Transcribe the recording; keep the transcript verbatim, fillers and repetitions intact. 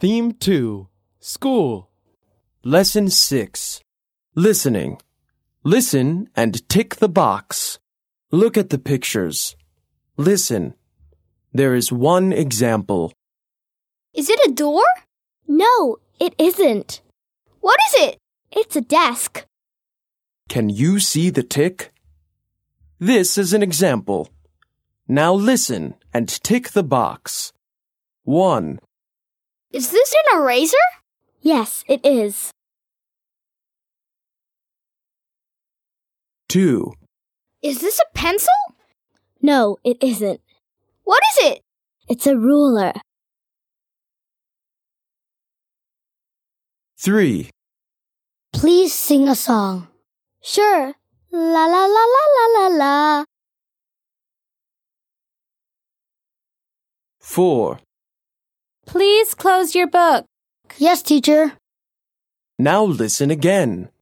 Theme two. School. Lesson six. Listening. Listen and tick the box. Look at the pictures. Listen. There is one example. Is it a door? No, it isn't. What is it? It's a desk. Can you see the tick? This is an example. Now listen and tick the box. One. Is this an eraser? Yes, it is. Two. Is this a pencil? No, it isn't. What is it? It's a ruler. Three. Please sing a song. Sure. La la la la la la la. Four. Please close your book. Yes, teacher. Now listen again.